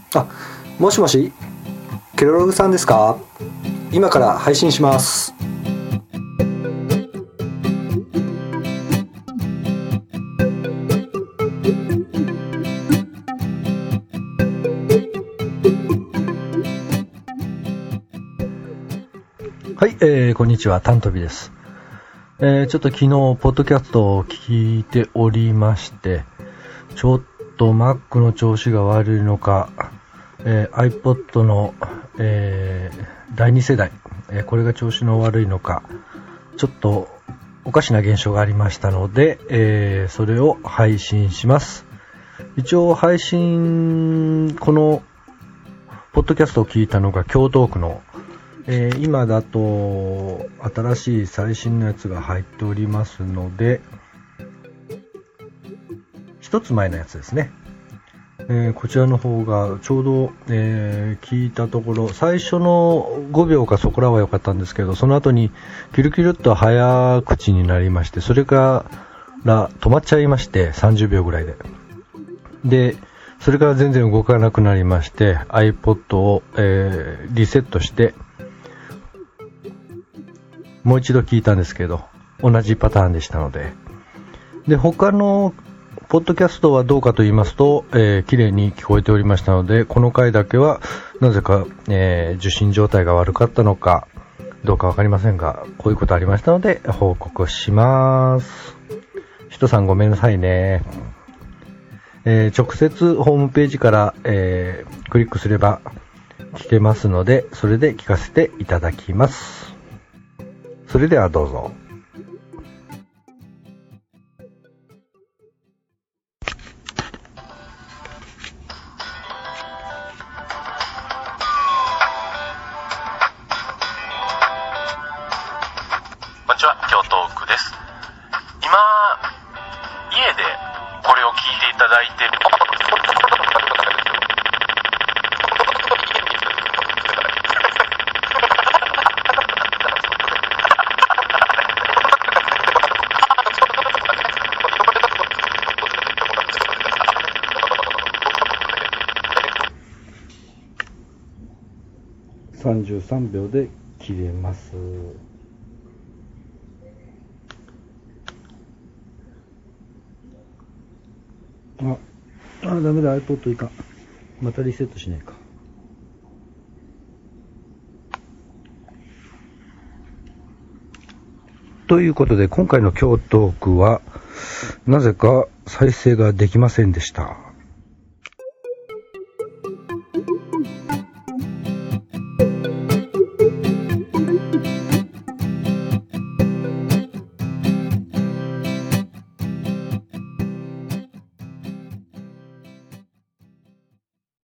もしもし、ケロログさんですか？今から配信します。はい、こんにちは、タントビです。ちょっと昨日ポッドキャストを聞いておりまして、ちょっと Mac の調子が悪いのか、iPod の、第2世代、これが調子の悪いのか、ちょっとおかしな現象がありましたので、それを配信します。一応このポッドキャストを聞いたのが京都区の、今だと新しい最新のやつが入っておりますので、一つ前のやつですね。こちらの方がちょうど、聞いたところ、最初の5秒かそこらは良かったんですけど、その後にキルキルっと早口になりまして、それから止まっちゃいまして、30秒ぐらいで、それから全然動かなくなりまして、iPod を、リセットしてもう一度聞いたんですけど、同じパターンでしたので、他のポッドキャストはどうかと言いますと、綺麗に聞こえておりましたので、この回だけはなぜか、受信状態が悪かったのかどうかわかりませんが、こういうことありましたので報告します。人さんごめんなさいね。直接ホームページから、クリックすれば聞けますので、それで聞かせていただきます。それではどうぞ。 こんにちは、京都区です。今、家でこれを聞いていただいている 33秒で切れます。ダメだ、iPod いかん。またリセットしないか。ということで、今回の京都区はなぜか再生ができませんでした。